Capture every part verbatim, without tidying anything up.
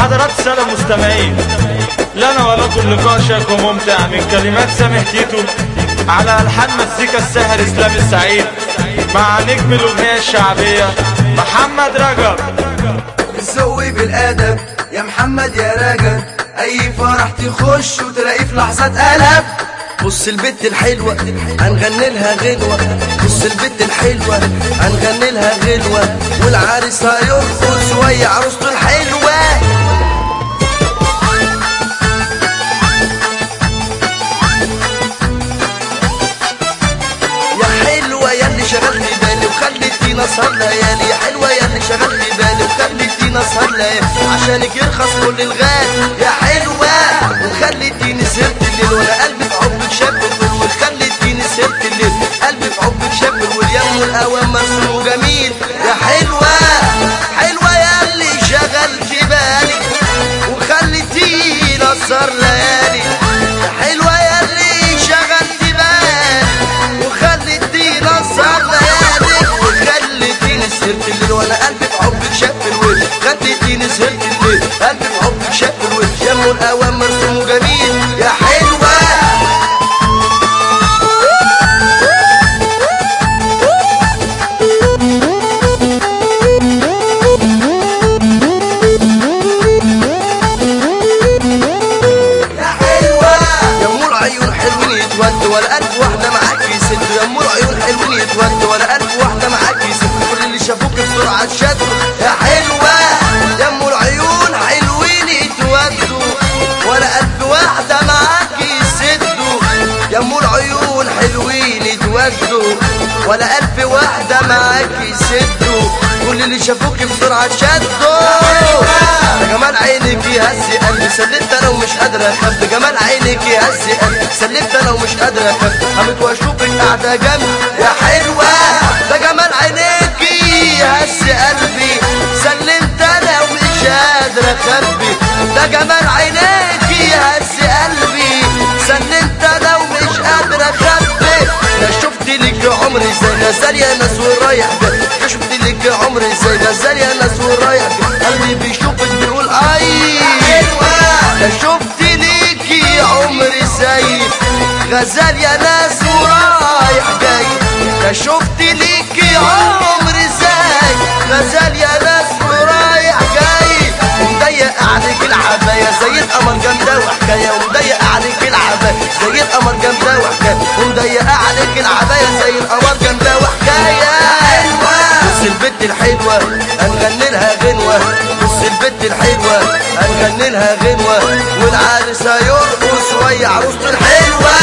حضرات السادة المستمعين، لنا ولكم لقاء شيق وممتع من كلمات سامح تيتو على ألحان مزيكا الساحر إسلام السعيد مع نجم الأغنية الشعبية محمد رجب. بالذوق بالأدب يا محمد يا رجب، أي فرح تخش وتلاقيه في لحظات قلب. بص البت الحلوة هنغني لها غنوة، بص البت الحلوة هنغني لها غنوة، والعريس هيرقص ويا عروسته الحلوة. يا حلوة يا اللي شغلت بالي وخليتينا اسهر ليالي، يا حلوة يا اللي شغلت بالي وخليتينا اسهر ليالي، عشانك يرخص كل الغالي. يا حلوة وخليتيني سهرت الليل وانا قلبي في حبك شاب الفل، وخليتيني سهرت الليل قلبي في حبك شاب واليم والقوام مرسوم وجميل. يا حلوة حلوة يا اللي شغلت بالي وخليتينا اسهر ليالي، يا حلوة يا اللي شغلت بالي وخليتينا اسهر ليالي، وخليتيني سهرت الليل وانا قلبي في حبك شاب الويل، خليتيني سهرت الليل قلبي في حبك شاب الويل، يم والقوام مرسوم وجميل. يا حلوة ولا ألف واحدة معاك يسد، يا أم العيون حلوين يتودوا ولا ألف واحدة معاك يسد، كل اللي شافوك بسرعة شدوا. يا حلوة يا أم العيون حلوين يتودوا ولا ألف واحدة معاك يسدوا، يا أم العيون حلوين يتودوا ولا ألف واحدة معاك يسدوا، كل اللي شافوك بسرعة شدوا. جمال عينك يهزي قلبي سلمت انا ومش قادر اخبي، جمال عينك يهزي قلبي سلمت انا ومش قادر اخبي، همت واشوفك قاعده جنبي. يا حلوه ده جمال عينك يهزي قلبي سلمت انا ومش قادر اخبي، ده جمال عينك يهزي قلبي سلمت انا ومش قادر اخبي. ده شفت لك يا عمري زي غزال يا ناس ورايح جاي، ده شفت لك يا عمري زي غزال يا ناس ورايح جاي، قلبي بيشوفك بيقول اي. ده شفت ليك يا عمري زي غزال يا ناس ورايح جاي، ده شفت ليك يا عمري زي غزال يا ناس ورايح جاي، ومضيق عليك العباية زي القمر جامدة وحكاية، ومضيق عليك العباية زي القمر جامدة وحكاية، ومضيق عليك العباية زي القمر جامدة وحكاية. بص البت الحلوة هنغني لها غنوة، بص البت الحلوة هنغني لها غنوة، والعريس هيرقص ويا عروسته الحلوة.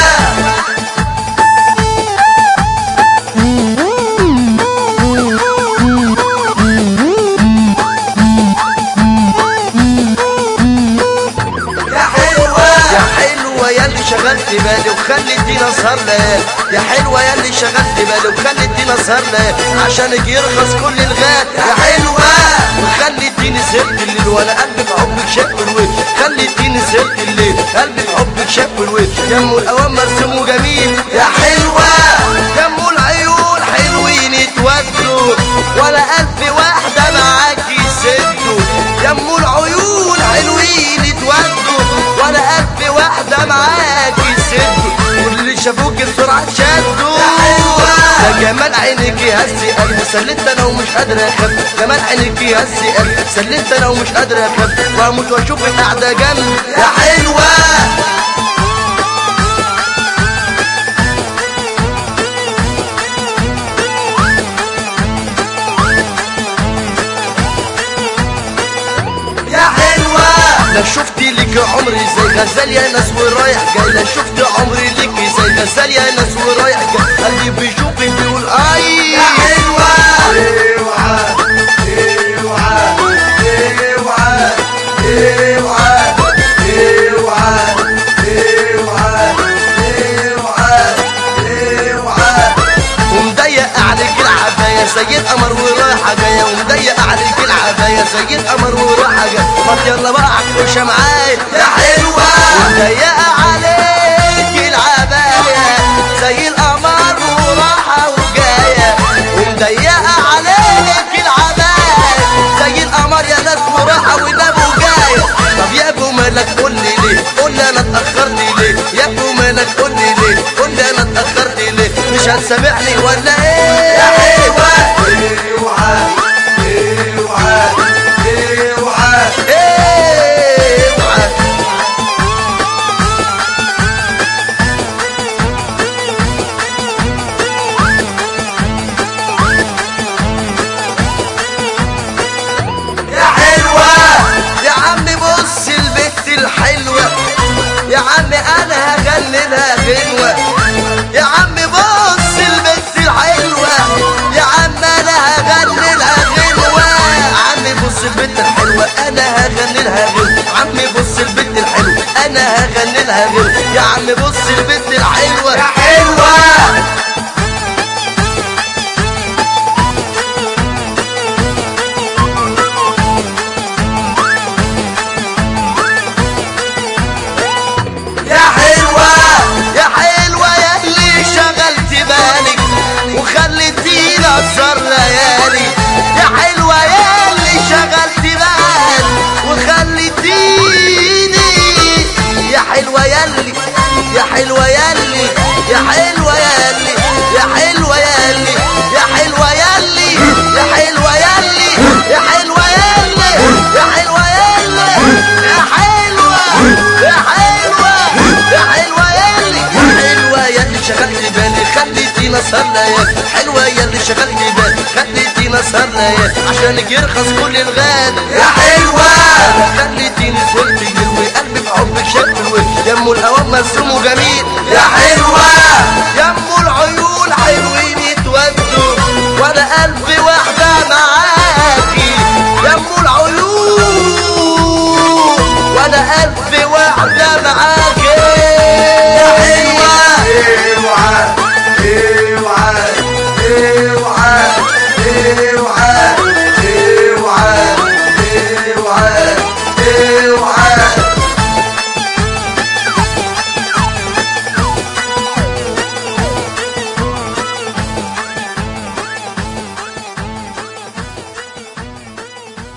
يا اللي شغلت بالي وخليتينا اسهر ليالي، يا حلوة يا اللي شغلت بالي وخليتينا اسهر ليالي، عشانك يرخص كل الغالي. يا حلوة وخليتيني سهرت الليل وانا قلبي في حبك شاب الويل، خليتيني سهرت الليل قلبي في حبك شاب الويل، يم القوام مرسوم وجميل. يا حلوة يم العيون حلوين يتودوا ولا ألف واحدة معاك يسدوا، يم العيون حلوين يتودوا ولا ألف واحدة معاك يسدوا، كل اللي شافوك بسرعة شدوا. ده جمال عينك يهزي قلبي سلمت انا ومش قادر اخبي، جمال عينك يهزي قلبي سلمت انا ومش قادر اخبي، واموت واشوفك قاعدة جنبي. يا حلوة لا شفت لك عمري زي غزال يا ناس ورايح جاي، لا شفت عمري لك زي غزال يا ناس ورايح جاي، قلبي بيشوفك بيقول اي. يا حلوة اوعى اوعى اوعى اوعى اوعى اوعى اوعى، ومضيق عليك العباية زي القمر ورايحة جاية، ومضيق عليك العباية زي القمر ورايحة جاية، ما يلا بقى عكوشة معايا. يا حلوة ومضيقة عليك العباية زي القمر ورايحة وجاية، ومضيقة عليك العباية زي القمر يا ناس ورايحة ونام وجاية، مش هتسامحني ولا ايه يا حلوة اوعى اوعى اوعى اوعى يا حلوة يا عم بص البت الحلوة يا عم انا هغني لها غنوة يا عم بص البت الحلوة يا عم انا هغني لها غنوة عمي بص البت الحلوة انا هغني لها غنوة عمي بص البت الحلوة انا هغني لها غنوة يا عم بص البت الحلوة يا حلوة أسهر ليالي يا حلوة يا اللي شغلت بال وخليتيني يا حلوة يا اللي يا حلوة يا اللي يا حلوة يا اللي يا حلوة يا اللي يا حلوة يا اللي يا حلوة يا اللي يا حلوة يا اللي يا حلوة يا اللي يا حلوة يا حلوة يا حلوة يا اللي يا حلوة يا اللي شغلت بالي خليتينا أسهر ليالي حلوة يا اللي شغلت بالي خليتينا أسهر ليالي عشانك يرخص كل الغالي يا حلوة خليتيني سهرت يروي قلبي بحبك شكل الوجه يمو الهوام مرسوم وجميل يا حلوة يمو العيون حلوين يتودوا وانا قلبي واحدة معاك